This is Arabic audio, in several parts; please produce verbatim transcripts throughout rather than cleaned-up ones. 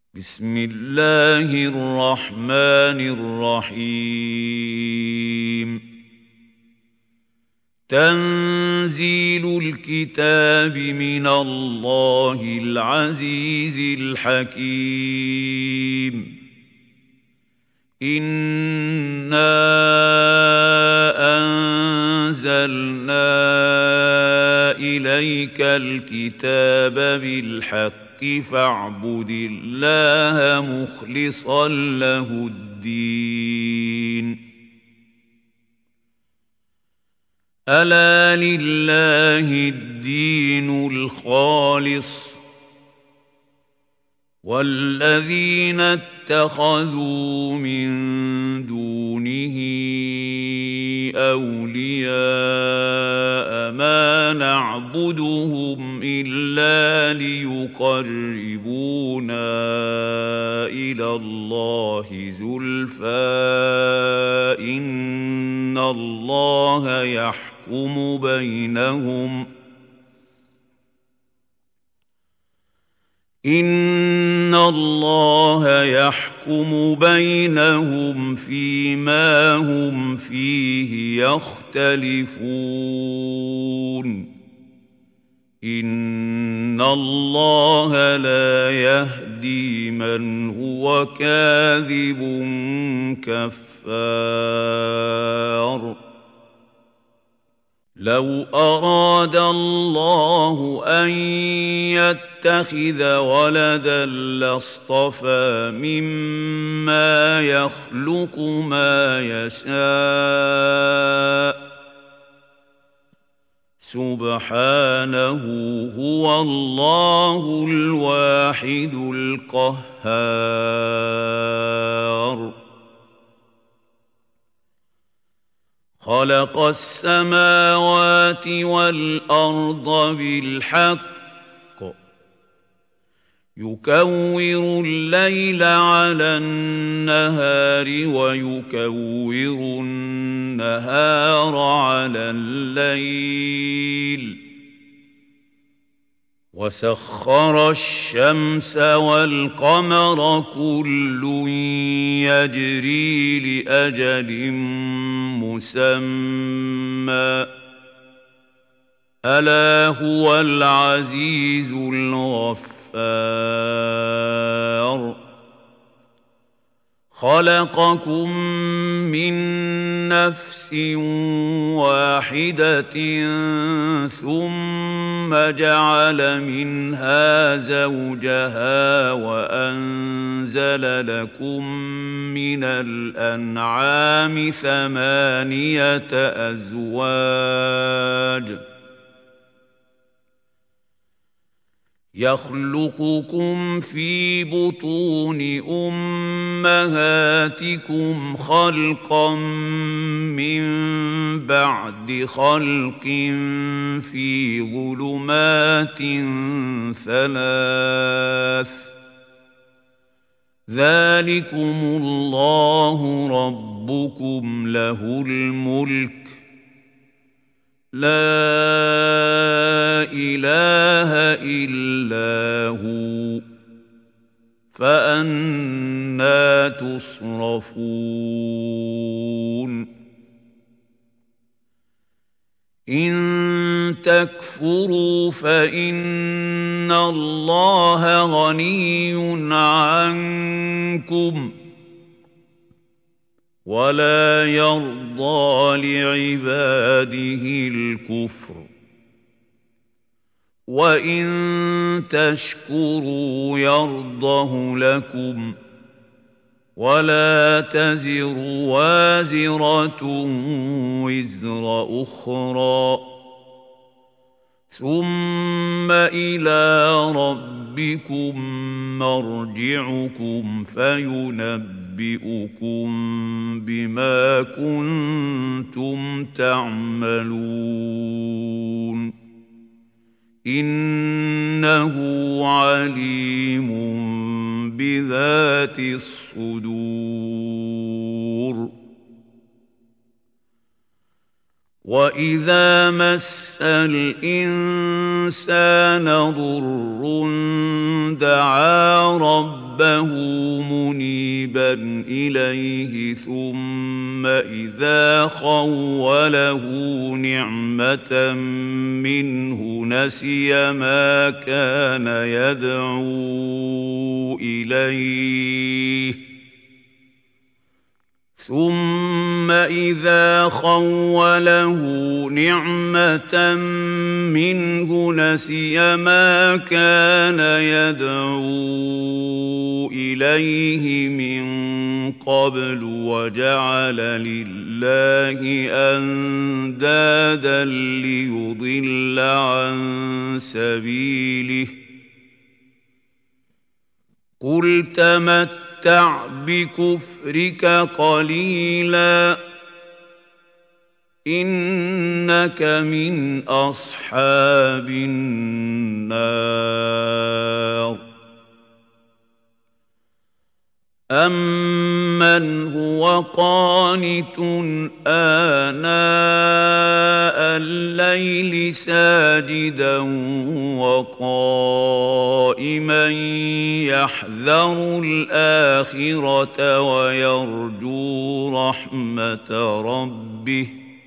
بسم الله الرحمن الرحيم تنزيل الكتاب من الله العزيز الحكيم إنا أنزلنا إليك الكتاب بالحق فاعبد الله مخلصا له الدين ألا لله الدين الخالص والذين اتخذوا من دونه أولياء ما نعبدهم إلا ليقربونا إلى الله زلفى إن الله يحكم بينهم إن الله يحكم بينهم فيما هم فيه يختلفون إن الله لا يهدي من هو كاذب كفار لو أراد الله أن يتخذ ولدا لاصطفى مما يخلق ما يشاء سبحانه هو الله الواحد القهار خلق السماوات والأرض بالحق يكور الليل على النهار ويكور النهار على الليل وسخر الشمس والقمر كل يجري لأجل مسمى ألا هو العزيز الغفار خلقكم من نفس واحدة ثم جعل منها زوجها وأنزل لكم من الأنعام ثمانية أزواج يخلقكم في بطون أمهاتكم خلقا من بعد خلق في ظلمات ثلاث ذلكم الله ربكم له الملك لا إله إلا هو فأنى تصرفون إن تكفروا فإن الله غني عنكم ولا يرضى لعباده الكفر وإن تشكروا يرضه لكم ولا تزر وازرة وزر أخرى ثم إلى ربكم مرجعكم فينبئكم بما كنتم تعملون إنه عليم بذات الصدور وَإِذَا مَسَّ الْإِنسَانَ الإنسان ضر دعا ربه منيبا إليه ثم إذا خوله نعمة منه نسي ما كان يدعو إليه ثم إذا خوله نعمة منه نسي ما كان يدعو إليه من قبل وجعل لله أندادا ليضل عن سبيله قل تمتع بكفرك قليلا إنك من أصحاب النار أمن هو قانت آناء الليل ساجدا وقائما يحذر الآخرة ويرجو رحمة ربه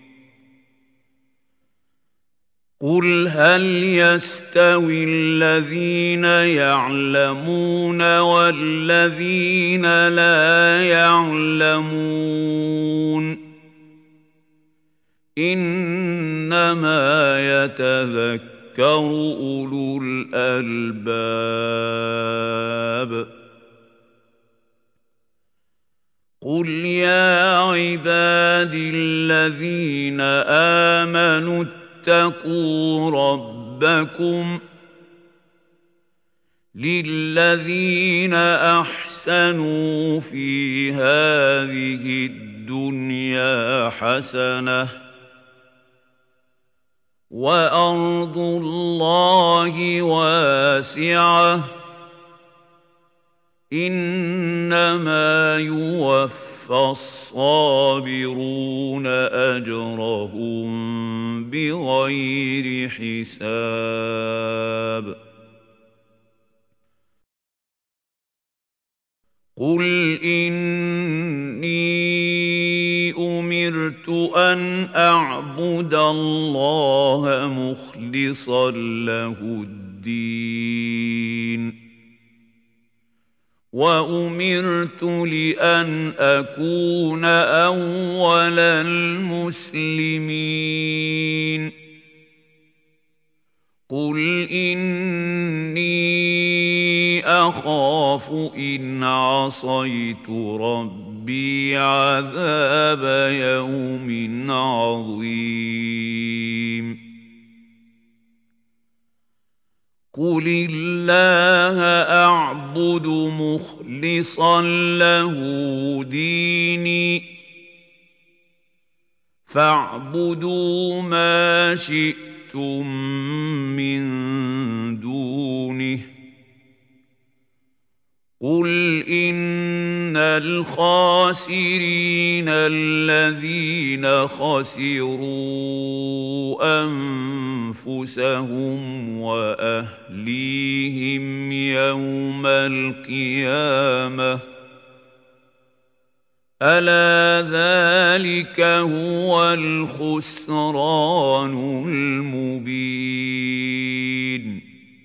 قل هل يستوي الذين يعلمون والذين لا يعلمون إنما يتذكر أولو الألباب قل يا عبادي الذين آمنوا اتقوا ربكم للذين أحسنوا في هذه الدنيا حسنة وأرض الله واسعة إنما يوفى الصابرون أجرهم بغير حساب قل إني أمرت أن أعبد الله مخلصا له الدين وأمرت لأن أكون أول المسلمين قل إني أخاف إن عصيت ربي عذاب يوم عظيم قل الله أعبد مخلصا له ديني فاعبدوا ما شئتم من دونه قل إن الخاسرين الذين خسروا أنفسهم وأهليهم يوم القيامة ألا ذلك هو الخسران المبين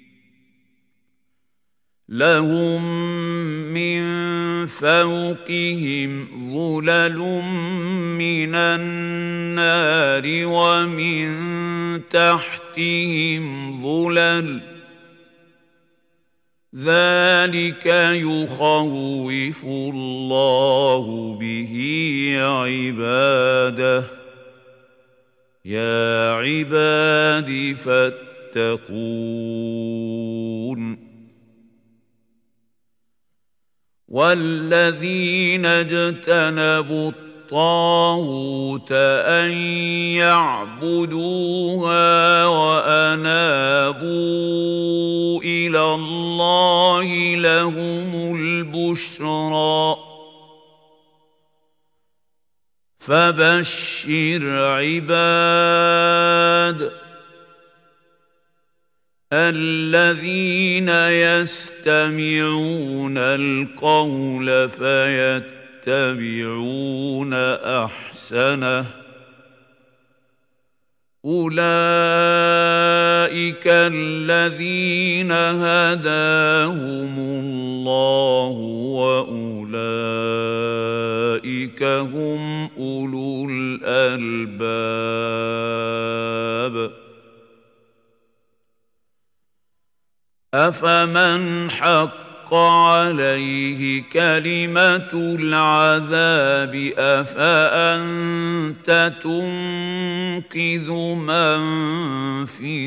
لهم من فوقهم ظلل من النار ومن تحتهم ظلل ذلك يخوف الله به عباده يا عباد فاتقون والذين اجتنبوا الطاغوت أن يعبدوها وأنابوا إلى الله لهم البشرى فبشر عباد الذين يستمعون القول فيتبعون أحسنه أولئك الذين هداهم الله وأولئك هم أولو الألباب أفمن حق عليه كلمة العذاب أفأنت تنقذ من في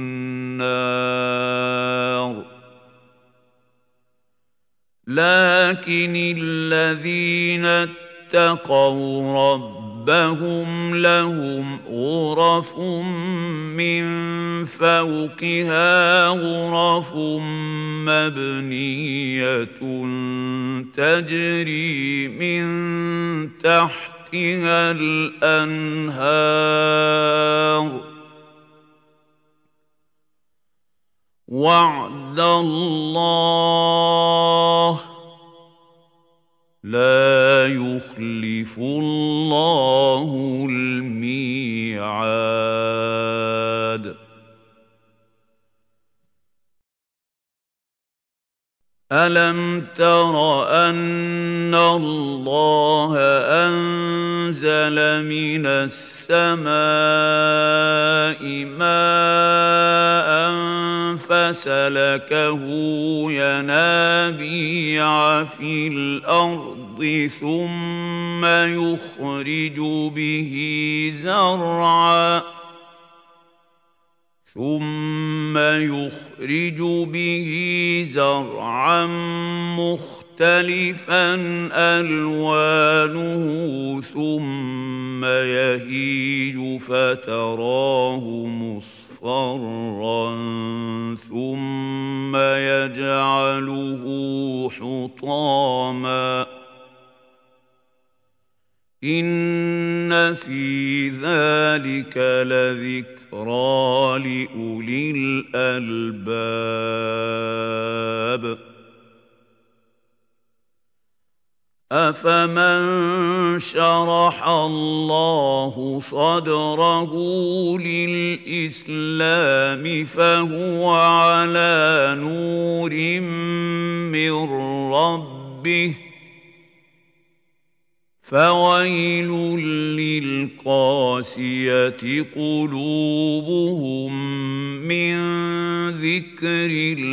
النار لكن الذين اتقوا ربهم لهم غرف من فوقها غرف مبنية تجري من تحتها الأنهار وعد الله لا يخلف الله الميعاد ألم تر أن الله أنزل من السماء ماء فسلكه ينابيع في الأرض ثم يخرج به زرعا ثم يخرج به زرعا مختلفا ألوانه ثم يهيج فتراه مصفرا ثم يجعله حطاما إن في ذلك لذكرى لأولي الألباب أفمن شرح الله صدره للإسلام فهو على نور من ربه فويل للقاسية قلوبهم من ذكر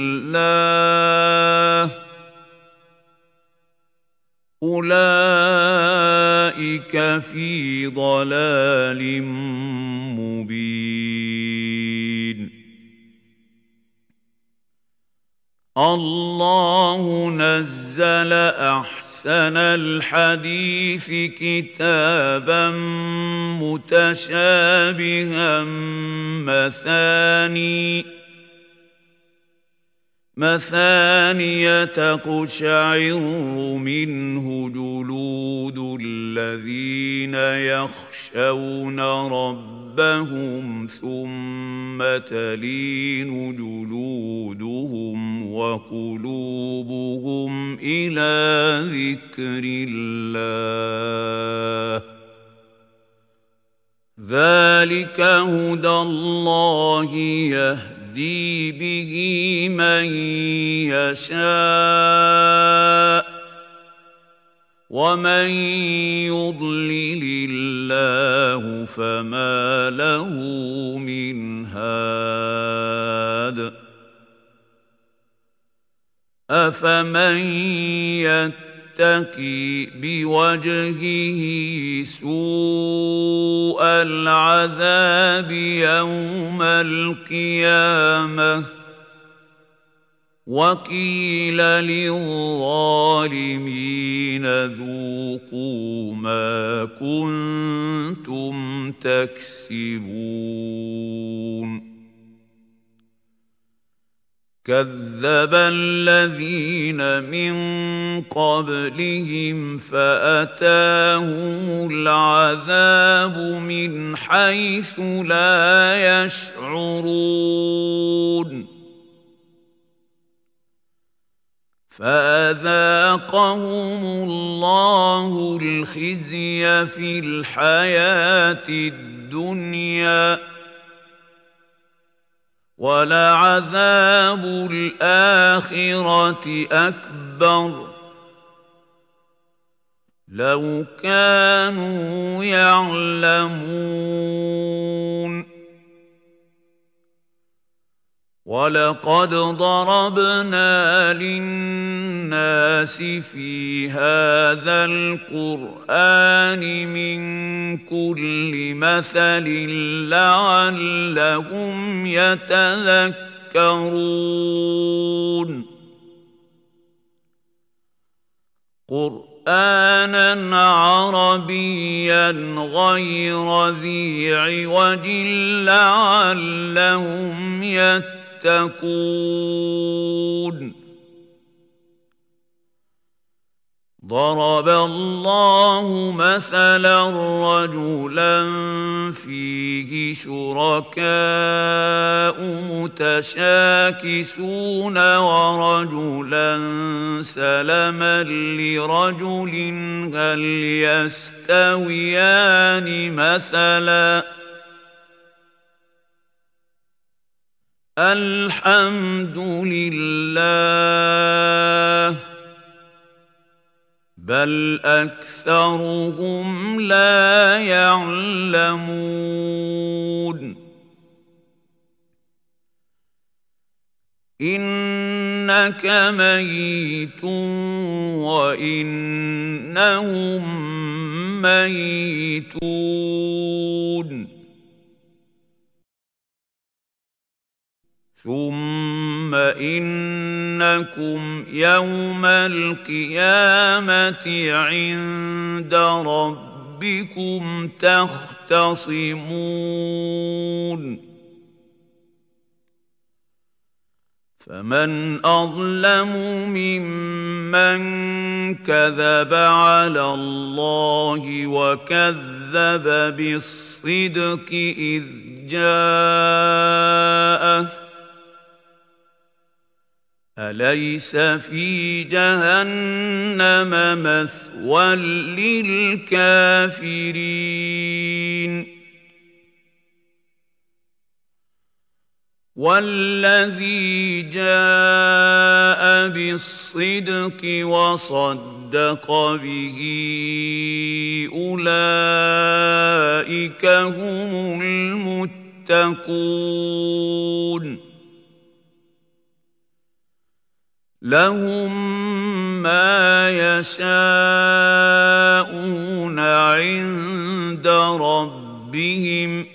الله أولئك في ضلال مبين الله نزل أحسن أحسن الحديث كتابا متشابها مثاني مثانية تقشعر منه جلود الذين يخشون ربهم ثم تلين جلودهم وقلوبهم إلى ذكر الله ذلك هدى الله يهدي به من يشاء ومن يضلل الله فما له من هاد أفمن يتقي بوجهه سوء العذاب يوم القيامة وقيل للظالمين ذوقوا ما كنتم تكسبون كذب الذين من قبلهم فأتاهم العذاب من حيث لا يشعرون فأذاقهم الله الخزي في الحياة الدنيا ولعذاب الآخرة أكبر لو كانوا يعلمون وَلَقَدْ ضَرَبْنَا لِلنَّاسِ فِي هَذَا الْقُرْآنِ مِنْ كُلِّ مَثَلٍ لَعَلَّهُمْ يَتَذَكَّرُونَ قُرْآنًا عَرَبِيًّا غَيْرَ ذِي عِوَجٍ لَعَلَّهُمْ يَتَّقُونَ تتقون ضرب الله مثلا رجلا فيه شركاء متشاكسون ورجلا سلما لرجل هل يستويان مثلا الحمد لله بل أكثرهم لا يعلمون إنك ميت وإنهم ميتون ثم إنكم يوم القيامة عند ربكم تختصمون فمن أظلم ممن كذب على الله وكذب بالصدق إذ جاءه أليس في جهنم مثوى للكافرين والذي جاء بالصدق وصدق به أولئك هم المتقون لهم ما يشاءون عند ربهم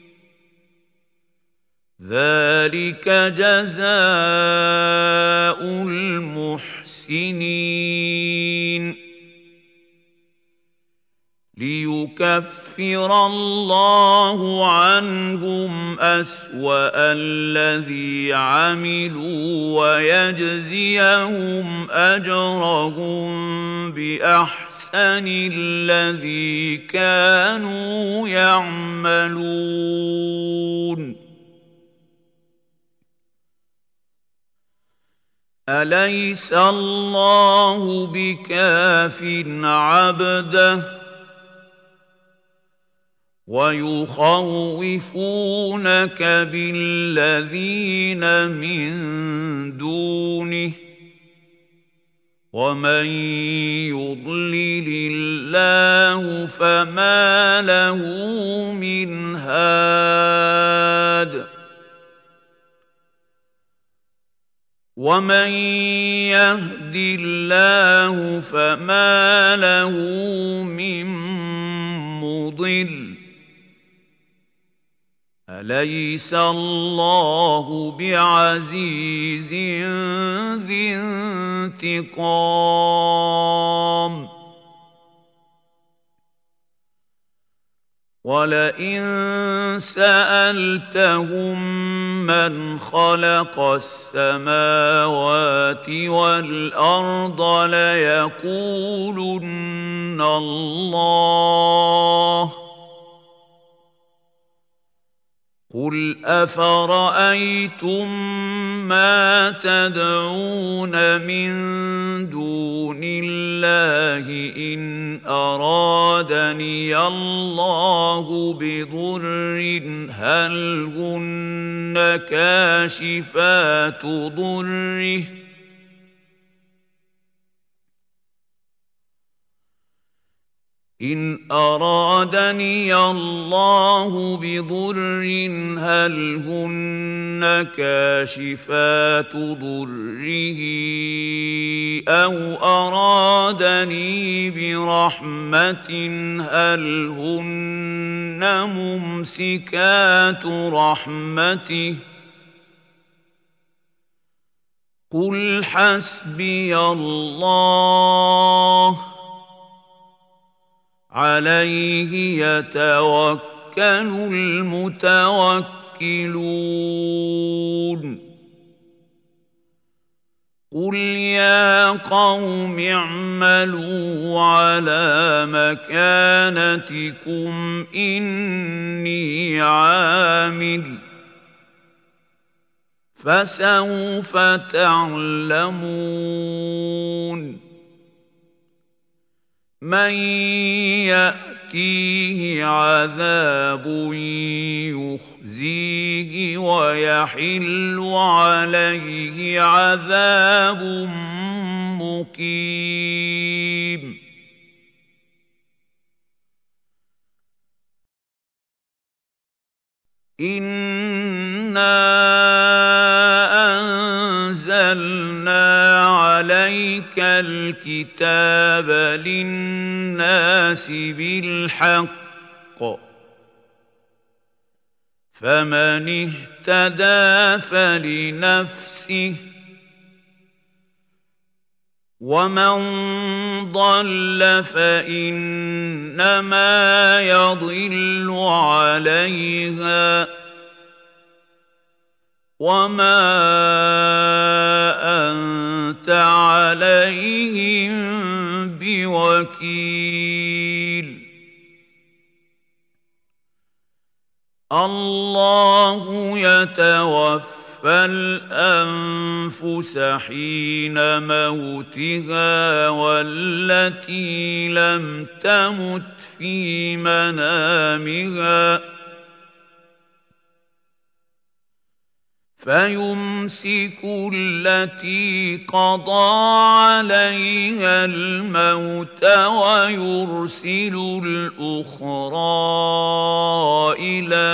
ذلك جزاء المحسنين ليكفر الله عنهم أسوأ الذي عملوا ويجزيهم أجرهم بأحسن الذي كانوا يعملون أليس الله بكاف عبده ويخوفونك بالذين من دونه ومن يضلل الله فما له من هاد ومن يهد الله فما له من مضل أليس الله بعزيز ذي انتقام ولئن سألتهم من خلق السماوات والأرض ليقولن الله قُلْ أَفَرَأَيْتُم مَّا تَدْعُونَ مِن دُونِ اللَّهِ إِنْ أَرَادَنِيَ اللَّهُ بِضُرٍّ هَلْ هُنَّ كَاشِفَاتُ ضُرِّهِ إِنْ أَرَادَنِيَ اللَّهُ بِضُرٍّ هَلْ هُنَّ كَاشِفَاتُ ضُرِّهِ أَوْ أَرَادَنِي بِرَحْمَةٍ هَلْ هُنَّ مُمْسِكَاتُ رَحْمَتِهِ قُلْ حَسْبِيَ اللَّهُ عَلَيْهِ يَتَوَكَّلُ الْمُتَوَكِّلُونَ قُلْ يَا قَوْمِ اعْمَلُوا عَلَىٰ مَكَانَتِكُمْ إِنِّي عَامِلٌ ۖ فَسَوْفَ تَعْلَمُونَ مَن يَأْتِيهِ عَذَابٌ يُخْزِيهِ وَيَحِلُّ عَلَيْهِ عَذَابٌ مُّقِيمٌ إِنَّا أَنزَلْنَا عَلَيْكَ الْكِتَابَ لِلنَّاسِ بِالْحَقِّ ۖ فَمَنِ اهْتَدَىٰ فَلِنَفْسِهِ ۖ وَمَن ضَلَّ فَإِنَّمَا يَضِلُّ عَلَيْهَا ۖ وَمَا أَنتَ عَلَيْهِم بِوَكِيلٍ اللَّهُ يَتَوَفَّى الْأَنفُسَ حِينَ مَوْتِهَا وَالَّتِي لَمْ تَمُتْ فِي مَنَامِهَا ۖ فَيُمْسِكُ الَّتِي قَضَىٰ عَلَيْهَا الْمَوْتَ وَيُرْسِلُ الْأُخْرَىٰ إِلَىٰ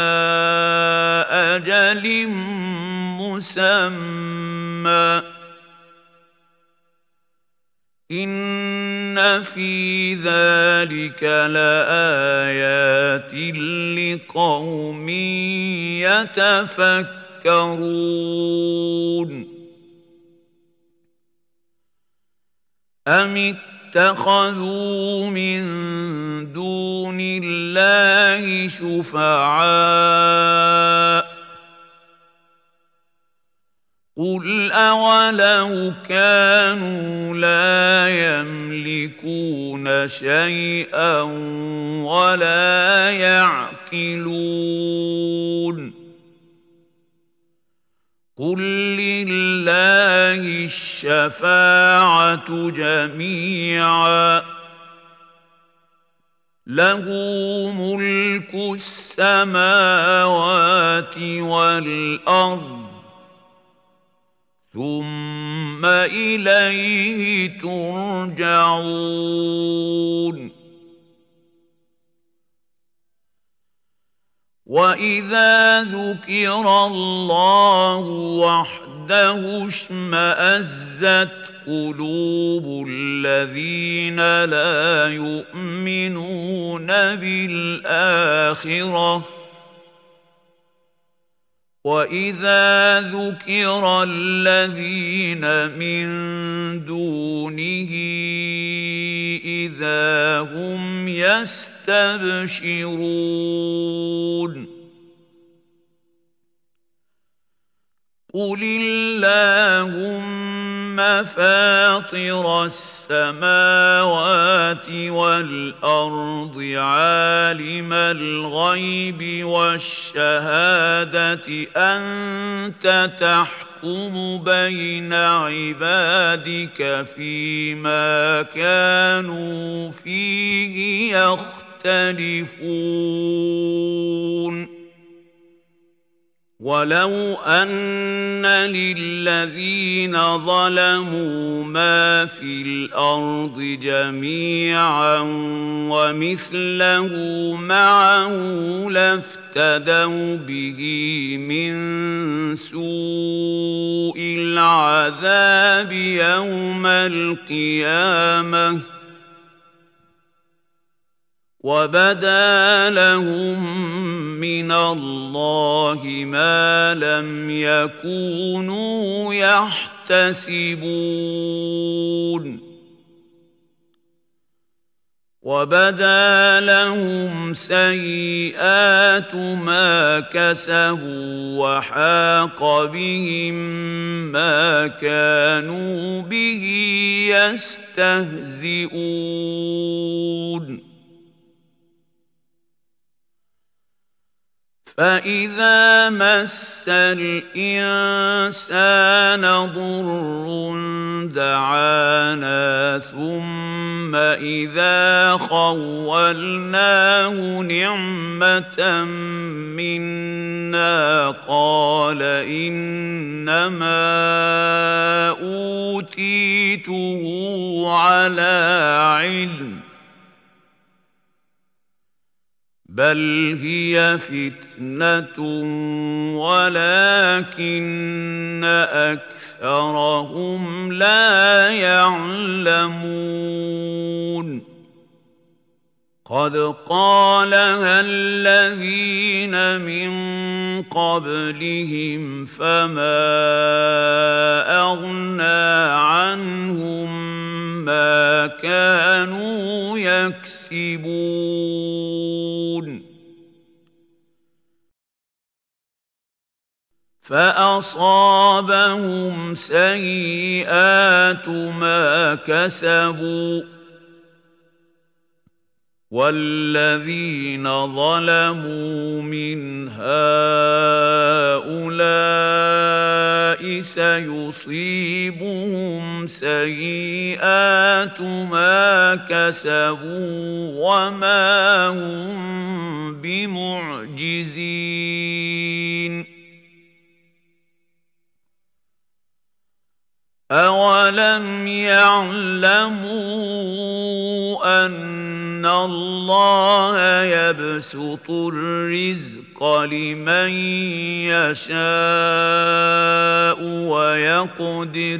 أَجَلٍ مُّسَمًّى ۚ إِنَّ فِي ذَٰلِكَ لَآيَاتٍ لِّقَوْمٍ يَتَفَكَّرُونَ أَمِ اتَّخَذُوا مِن دُونِ اللَّهِ شُفَعَاءَ ۚ قُلْ أَوَلَوْ كَانُوا لَا يَمْلِكُونَ شَيْئًا وَلَا يَعْقِلُونَ قُل لِّلَّهِ الشَّفَاعَةُ جَمِيعًا ۖ لَّهُ مُلْكُ السَّمَاوَاتِ وَالْأَرْضِ ۖ ثُمَّ إِلَيْهِ تُرْجَعُونَ وَإِذَا ذُكِرَ اللَّهُ وَحْدَهُ اشْمَأَزَّتْ قُلُوبُ الَّذِينَ لَا يُؤْمِنُونَ بِالْآخِرَةِ ۖ وَإِذَا ذُكِرَ الَّذِينَ مِن دُونِهِ إِذَا هُمْ يَسْتَبْشِرُونَ قُلِ اللَّهُمَّ فاطر السماوات والأرض عالم الغيب والشهادة أنت تحكم بين عبادك فيما كانوا فيه يختلفون ولو أن للذين ظلموا ما في الأرض جميعا ومثله معه لافتدوا به من سوء العذاب يوم القيامة وبدا لهم من الله ما لم يكونوا يحتسبون وبدا لهم سيئات ما كسبوا وحاق بهم ما كانوا به يستهزئون فإذا مس الإنسان ضر دعانا ثم إذا خولناه نعمة منا قال إنما أوتيته على علم بل هي فتنة ولكن أكثرهم لا يعلمون قد قالها الذين من قبلهم فما أغنى عنهم ما كانوا يكسبون فأصابهم سيئات ما كسبوا والذين ظلموا من هؤلاء سيصيبهم سيئات ما كسبوا وما هم بمعجزين أولم يعلموا أن الله يبسط الرزق لمن يشاء ويقدر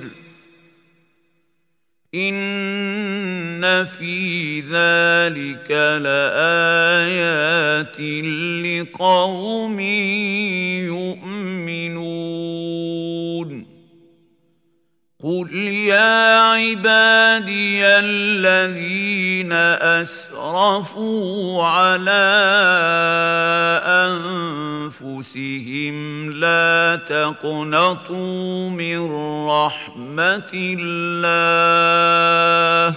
إن في ذلك لآيات لقوم يؤمنون قل يا عبادي الذين أسرفوا على أنفسهم لا تقنطوا من رحمة الله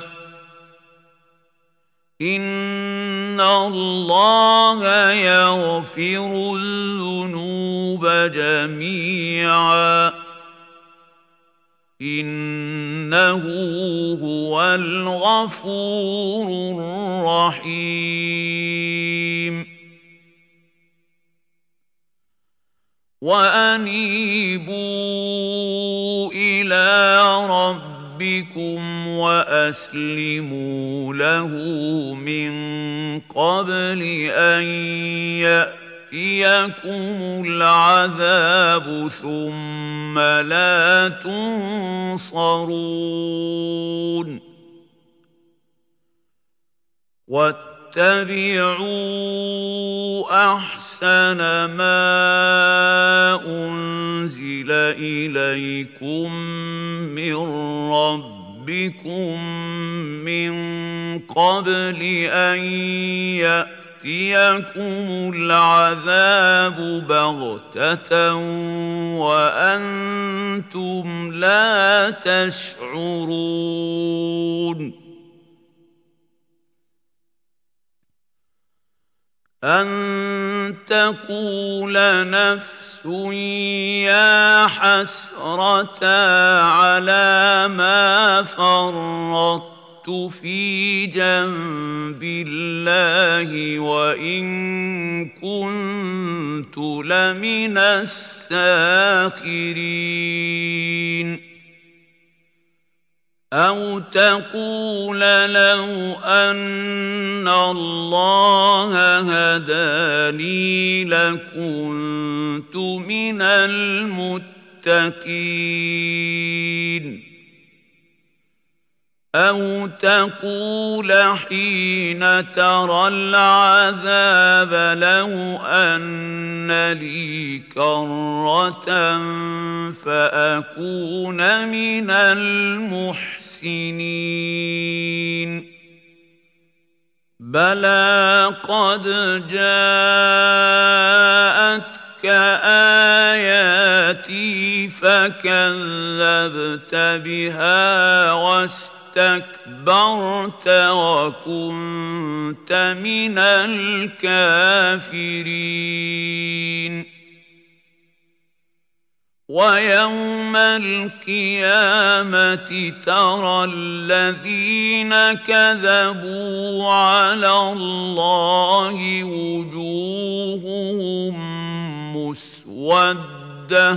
إن الله يغفر الذنوب جميعا إنه هو الغفور الرحيم وأنيبوا إلى ربكم وأسلموا له من قبل أن يأتي يأتيكم العذاب ثم لا تنصرون واتبعوا أحسن ما أنزل إليكم من ربكم من قبل أن يأتي يَأْتِيَكُمُ الْعَذَابُ بَغْتَةً وَأَنتُمْ لَا تَشْعُرُونَ أَن تَقُولَ نَفْسٌ يَا حَسْرَتَا عَلَىٰ مَا فَرَّطتُ فِي جَنبِ اللَّهِ وَإِن كُنتُ لَمِنَ السَّاخِرِينَ أَوْ تَقُولَ لَوْ أَنَّ اللَّهَ هَدَانِي لَكُنتُ مِنَ الْمُتَّقِينَ أَوْ تَقُولَ حِينَ تَرَى الْعَذَابَ لَوْ أَنَّ لِي كَرَّةً فَأَكُونَ مِنَ الْمُحْسِنِينَ بَلَىٰ قَدْ جَاءَتْكَ آيَاتِي فَكَذَّبْتَ بِهَا وَاسْتَكْبَرْتَ وَكُنتَ مِنَ الْكَافِرِينَ وَيَوْمَ الْقِيَامَةِ تَرَى الَّذِينَ كَذَبُوا عَلَى اللَّهِ وُجُوهُهُم مُّسْوَدَّةٌ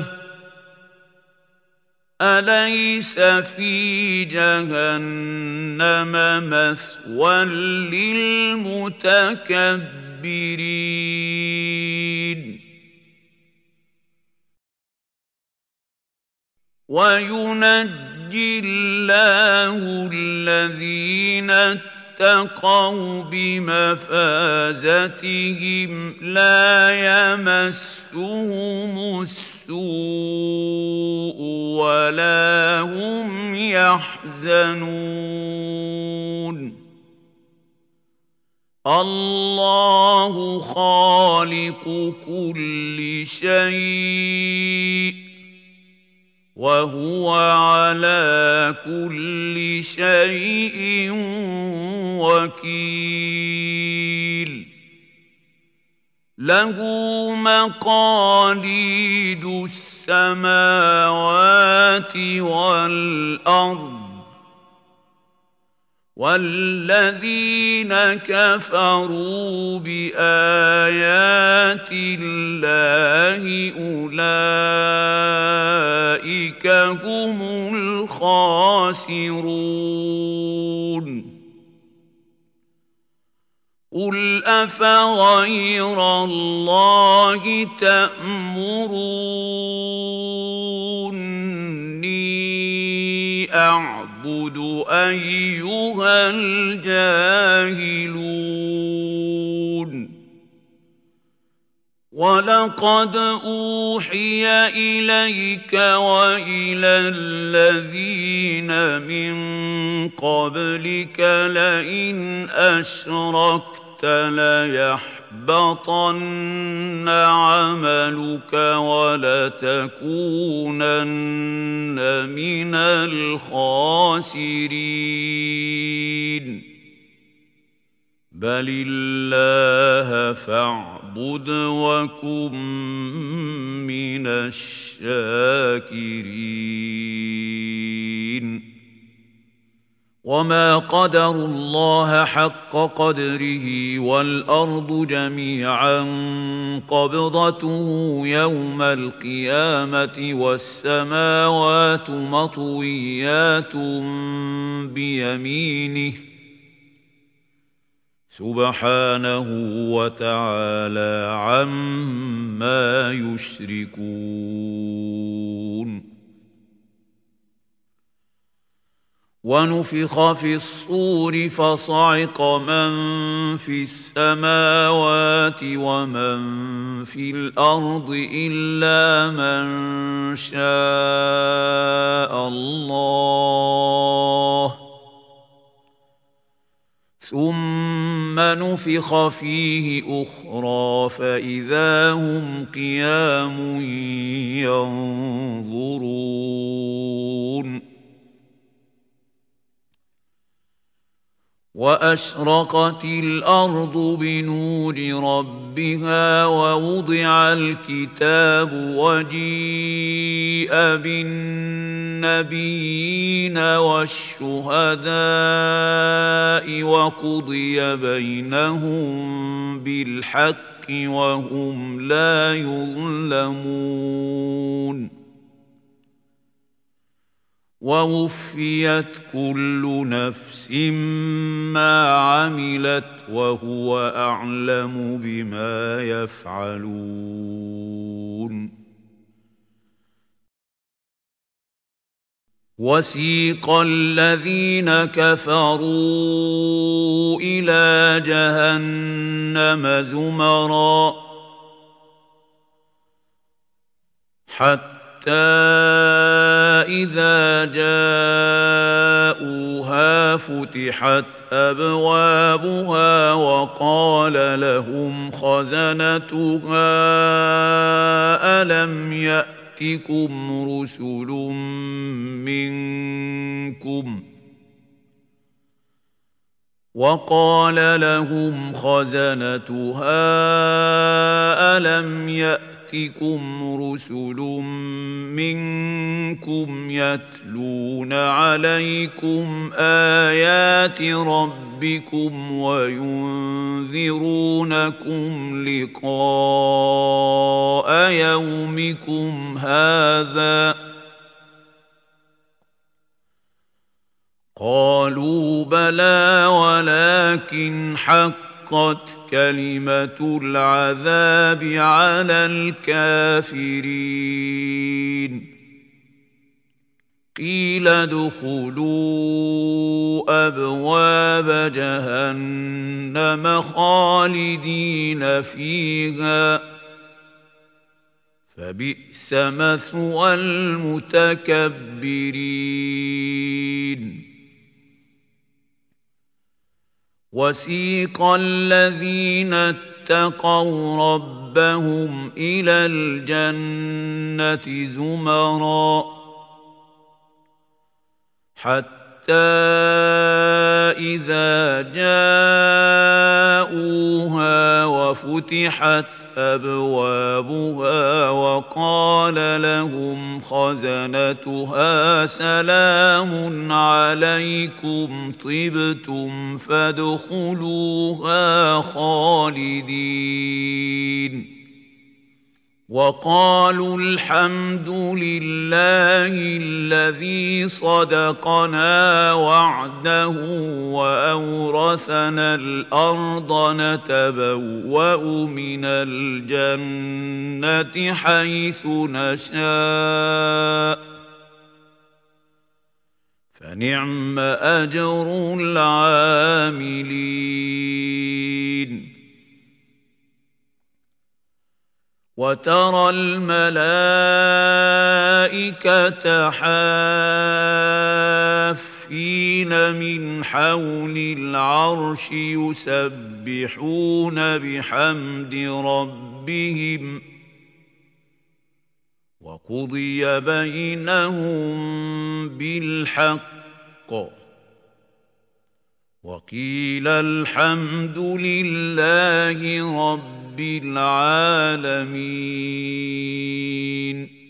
أَلَيْسَ فِي جَهَنَّمَ مَثْوًى لِّلْمُتَكَبِّرِينَ وَيُنَجِّي اللَّهُ الَّذِينَ اتَّقَوْا بِمَفَازَتِهِمْ لَا يَمَسُّهُمُ السُّوءُ وَلَا هُمْ يَحْزَنُونَ اللَّهُ خَالِقُ كُلِّ شَيْءٍ وَهُوَ عَلَىٰ كُلِّ شَيْءٍ وَكِيلٌ لَهُ مَقَالِيدُ السَّمَاوَاتِ وَالْأَرْضِ وَالَّذِينَ كَفَرُوا بِآيَاتِ اللَّهِ أُولَٰئِكَ هُمُ الْخَاسِرُونَ قُلْ أَفَغَيْرَ اللَّهِ تَأْمُرُونِّي أَعْبُدُ أَيُّهَا الْجَاهِلُونَ وَلَقَدْ أُوحِيَ إِلَيْكَ وَإِلَى الَّذِينَ مِن قَبْلِكَ لَئِنْ أَشْرَكْتَ لَيَحْبَطَنَّ عَمَلُكَ وَلَتَكُونَنَّ مِنَ الْخَاسِرِينَ بَلِ اللَّهَ فَاعْبُدْ وَكُن مِّنَ الشَّاكِرِينَ وَمَا قَدَرُوا اللَّهَ حَقَّ قَدْرِهِ وَالْأَرْضُ جَمِيعًا قَبْضَتُهُ يَوْمَ الْقِيَامَةِ وَالسَّمَاوَاتُ مَطْوِيَّاتٌ بِيَمِينِهِ سُبْحَانَهُ وَتَعَالَىٰ عَمَّا يُشْرِكُونَ وَنُفِخَ فِي الصُّورِ فَصَعِقَ مَن فِي السَّمَاوَاتِ وَمَن فِي الْأَرْضِ إِلَّا مَن شَاءَ اللَّهُ ثُمَّ ثم نفخ فيه أخرى فإذا هم قيام ينظرون وأشرقت الأرض بنور ربها ووضع الكتاب وجيء بالنبيين والشهداء وقضي بينهم بالحق وهم لا يظلمون ووفيت كل نفس ما عملت وهو أعلم بما يفعلون وسيق الذين كفروا إلى جهنم زمرا حتى إذا جاءوها فتحت أبوابها وقال لهم خزنتها ألم يأتكم رسل منكم وقال لهم خزنتها ألم يأتكم رسل منكم يتلون عليكم آيات ربكم وينذرونكم لقاء يومكم هذا قالوا بلى ولكن حقت كلمة العذاب على الكافرين قيل ادخلوا أبواب جهنم خالدين فيها فبئس مثوى المتكبرين وسيق الذين اتقوا ربهم إلى الجنة زمرا حتى إذا جاءوها وفتحت أبوابها وقال لهم خزنتها سلام عليكم طبتم فادخلوها خالدين وقالوا الحمد لله الذي صدقنا وعده وأورثنا الأرض نتبوأ من الجنة حيث نشاء فنعم أجر العاملين وترى الملائكة حافين من حول العرش يسبحون بحمد ربهم وقضي بينهم بالحق وقيل الحمد لله رب العالمين